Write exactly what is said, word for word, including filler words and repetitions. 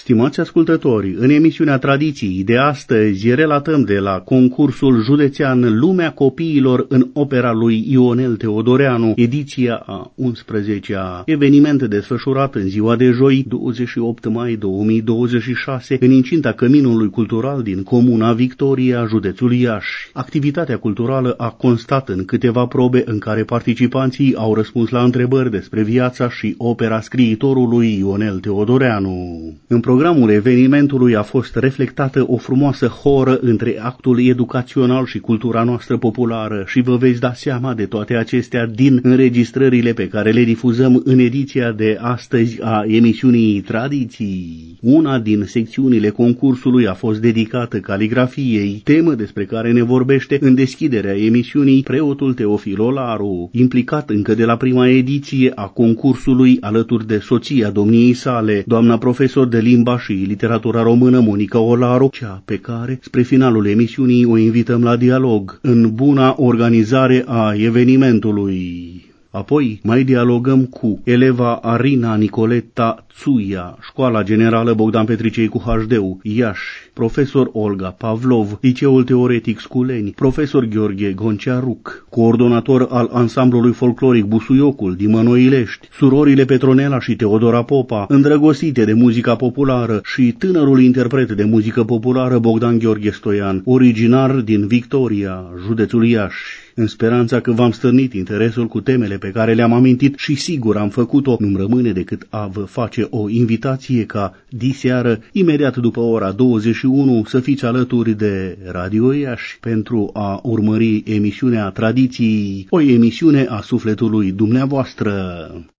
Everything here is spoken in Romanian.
Stimați ascultători, în emisiunea Tradiții de astăzi relatăm de la concursul județean Lumea Copiilor în opera lui Ionel Teodoreanu, ediția a unsprezecea, eveniment desfășurat în ziua de joi, douăzeci și opt mai două mii douăzeci și șase, în incinta Căminului Cultural din Comuna Victoria, județul Iași. Activitatea culturală a constat în câteva probe în care participanții au răspuns la întrebări despre viața și opera scriitorului Ionel Teodoreanu. În programul evenimentului a fost reflectată o frumoasă horă între actul educațional și cultura noastră populară și vă veți da seama de toate acestea din înregistrările pe care le difuzăm în ediția de astăzi a emisiunii Tradiții. Una din secțiunile concursului a fost dedicată caligrafiei, temă despre care ne vorbește în deschiderea emisiunii preotul Teofil Olaru, implicat încă de la prima ediție a concursului alături de soția domniei sale, doamna profesor de limba și literatura română Monica Olaru, cea pe care, spre finalul emisiunii, o invităm la dialog în buna organizare a evenimentului. Apoi mai dialogăm cu eleva Arina Nicoleta Tsuia, Școala Generală Bogdan Petricei cu H D-ul, Iași, profesor Olga Pavlov, Liceul Teoretic Sculeni, profesor Gheorghe Goncearuc, coordonator al ansamblului folcloric Busuiocul din Mănoilești, surorile Petronela și Teodora Popa, îndrăgostite de muzica populară, și tânărul interpret de muzică populară Bogdan Gheorghe Stoian, originar din Victoria, județul Iași. În speranța că v-am stârnit interesul cu temele pe care le-am amintit și sigur am făcut-o, nu-mi rămâne decât a vă face o invitație ca diseară, imediat după ora douăzeci și unu, să fiți alături de Radio Iași pentru a urmări emisiunea Tradiții, o emisiune a sufletului dumneavoastră.